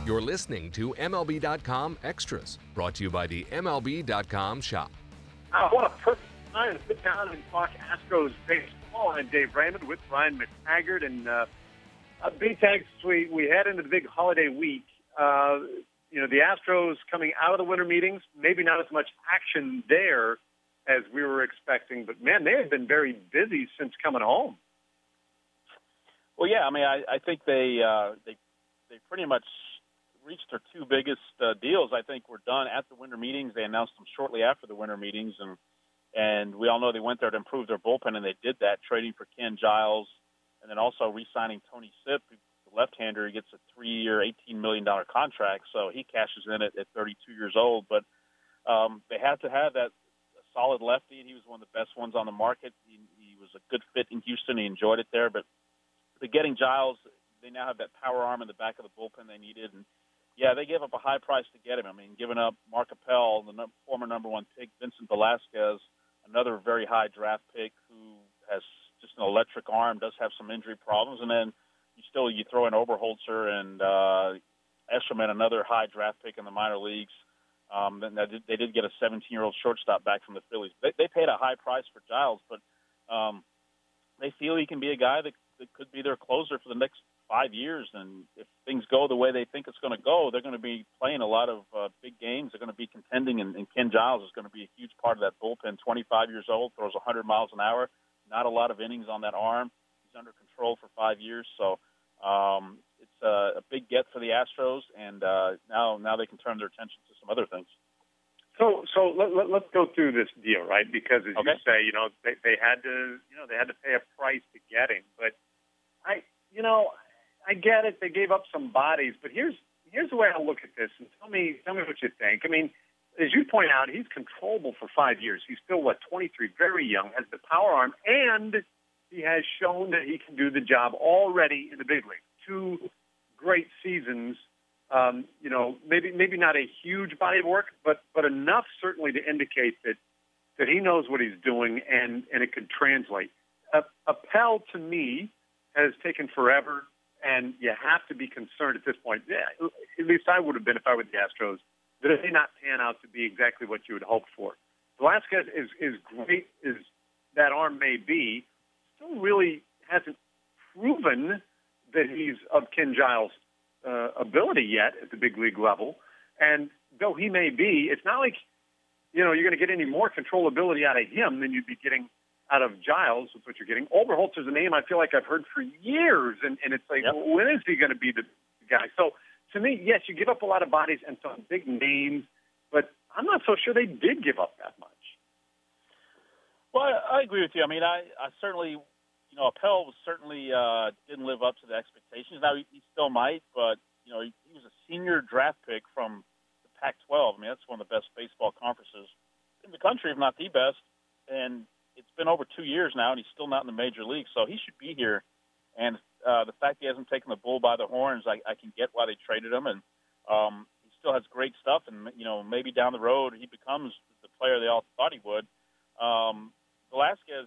You're listening to MLB.com Extras, brought to you by the MLB.com shop. What a perfect time to sit down and talk Astros baseball. I'm Dave Raymond with Brian McTaggart. And B-Tags, we head into the big holiday week. The Astros coming out of the winter meetings, maybe not as much action there as we were expecting. But, man, they have been very busy since coming home. Well, yeah, I mean, I think they pretty much reached their two biggest deals. I think were done at the winter meetings. They announced them shortly after the winter meetings, and we all know they went there to improve their bullpen, and they did that, trading for Ken Giles, and then also re-signing Tony Sipp, the left-hander. He gets a 3-year, $18 million contract, so he cashes in at 32 years old. But they had to have that solid lefty, and he was one of the best ones on the market. He was a good fit in Houston. He enjoyed it there, but getting Giles, they now have that power arm in the back of the bullpen they needed. And, yeah, they gave up a high price to get him. I mean, giving up Mark Appel, the former number one pick, Vincent Velasquez, another very high draft pick who has just an electric arm, does have some injury problems. And then you throw in Oberholzer and Eshelman, another high draft pick in the minor leagues. They did get a 17-year-old shortstop back from the Phillies. They paid a high price for Giles, but they feel he can be a guy that could be their closer for the next 5 years. And if things go the way they think it's going to go, they're going to be playing a lot of big games. They're going to be contending, and Ken Giles is going to be a huge part of that bullpen. 25 years old, throws 100 miles an hour, not a lot of innings on that arm. He's under control for 5 years. So it's a big get for the Astros, and now they can turn their attention to some other things. So let's go through this deal, right? Because as you say, they had to pay a price to get him. But I get it. They gave up some bodies, but here's the way I look at this, and tell me what you think. I mean, as you point out, he's controllable for 5 years. He's still 23, very young, has the power arm, and he has shown that he can do the job already in the big league. 2 great seasons. Maybe not a huge body of work, but enough certainly to indicate that he knows what he's doing and it could translate. Appel, to me, has taken forever, and you have to be concerned at this point. Yeah, at least I would have been if I were the Astros, that it may not pan out to be exactly what you would hope for. Velasquez is great as that arm may be, still really hasn't proven that he's of Ken Giles' ability yet at the big league level. And though he may be, it's not like, you're going to get any more controllability out of him than you'd be getting out of Giles, with what you're getting. Oberholzer's a name I feel like I've heard for years, and it's like, well, when is he going to be the guy? So, to me, yes, you give up a lot of bodies and some big names, but I'm not so sure they did give up that much. Well, I agree with you. I mean, I certainly, Appel certainly didn't live up to the expectations. Now, he still might, but, he was a senior draft pick from the Pac-12. I mean, that's one of the best baseball conferences in the country, if not the best, and it's been over 2 years now, and he's still not in the major league, so he should be here. And the fact he hasn't taken the bull by the horns, I can get why they traded him, and he still has great stuff, and, maybe down the road he becomes the player they all thought he would. Velasquez,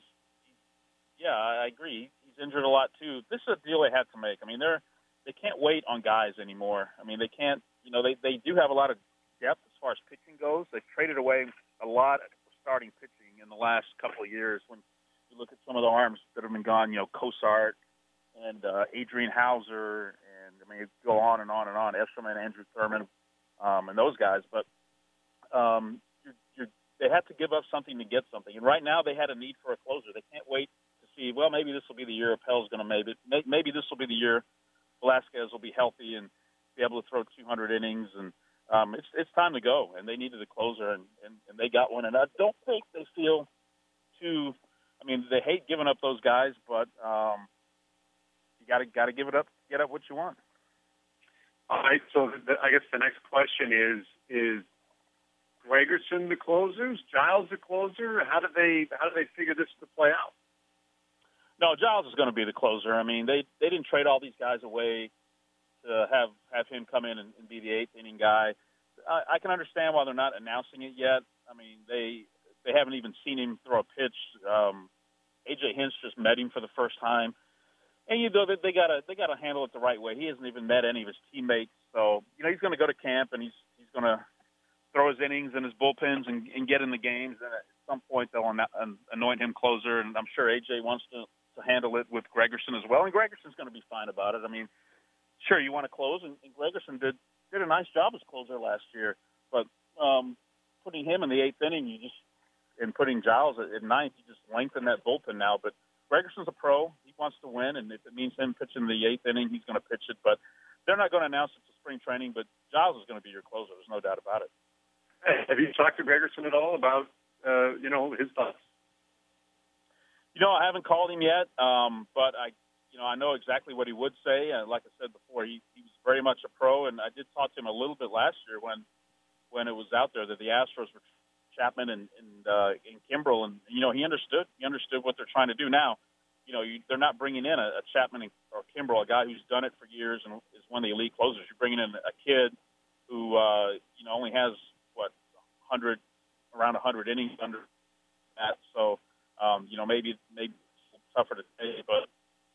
I agree. He's injured a lot, too. This is a deal they had to make. I mean, they can't wait on guys anymore. I mean, they can't, they do have a lot of depth as far as pitching goes. They've traded away a lot of starting pitching in the last couple of years. When you look at some of the arms that have been gone, Cosart and Adrian Hauser, and I mean, go on and on and on. Eshelman, Andrew Thurman, and those guys. But they had to give up something to get something. And right now they had a need for a closer. They can't wait to see, well, maybe this will be the year Appel's going to make it. Maybe this will be the year Velasquez will be healthy and be able to throw 200 innings. And it's time to go. And they needed a closer, and they got one. And I don't think they feel too – I mean, they hate giving up those guys, but you got to give it up, get up what you want. All right, so I guess the next question is Gregerson the closers, Giles the closer? How do they figure this to play out? No, Giles is going to be the closer. I mean, they didn't trade all these guys away to have him come in and be the eighth inning guy. I can understand why they're not announcing it yet. I mean, they haven't even seen him throw a pitch. A.J. Hinch just met him for the first time. And you know that they gotta handle it the right way. He hasn't even met any of his teammates, so you know he's going to go to camp and he's going to throw his innings and his bullpens and get in the games. And at some point they'll anoint him closer. And I'm sure AJ wants to handle it with Gregerson as well. And Gregerson's going to be fine about it. I mean, sure you want to close, and Gregerson did a nice job as closer last year, but putting him in the 8th inning, and putting Giles at 9th, you just lengthen that bullpen now. But Gregerson's a pro. He wants to win, and if it means him pitching the 8th inning, he's going to pitch it. But they're not going to announce it to spring training, but Giles is going to be your closer. There's no doubt about it. Have you talked to Gregerson at all about, his thoughts? I haven't called him yet, but I know exactly what he would say. Like I said before, he was very much a pro, and I did talk to him a little bit last year when it was out there that the Astros were Chapman and Kimbrel, and he understood. He understood what they're trying to do now. They're not bringing in a Chapman or Kimbrel, a guy who's done it for years and is one of the elite closers. You're bringing in a kid who only has around 100 innings under that. So maybe it's tougher to say, but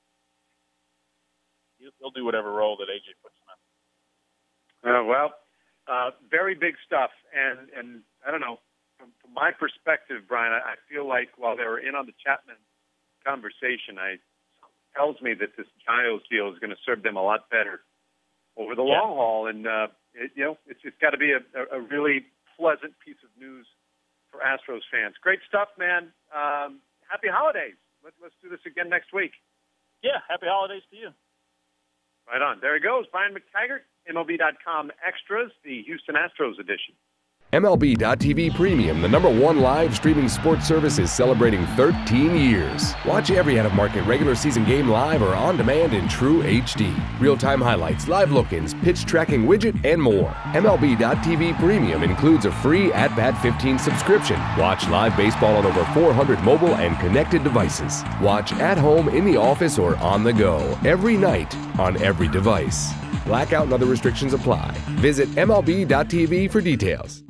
he'll do whatever role that AJ puts him in. Very big stuff, and I don't know. From my perspective, Brian, I feel like while they were in on the Chapman conversation, it tells me that this Giles deal is going to serve them a lot better over the long haul, and it's got to be a really pleasant piece of news for Astros fans. Great stuff, man. Happy holidays. Let's do this again next week. Yeah, happy holidays to you. Right on. There he goes, Brian McTaggart, MLB.com Extras, the Houston Astros edition. MLB.TV Premium, the #1 live streaming sports service, is celebrating 13 years. Watch every out-of-market regular season game live or on demand in true HD. Real-time highlights, live look-ins, pitch tracking widget, and more. MLB.TV Premium includes a free At-Bat 15 subscription. Watch live baseball on over 400 mobile and connected devices. Watch at home, in the office, or on the go, every night, on every device. Blackout and other restrictions apply. Visit MLB.TV for details.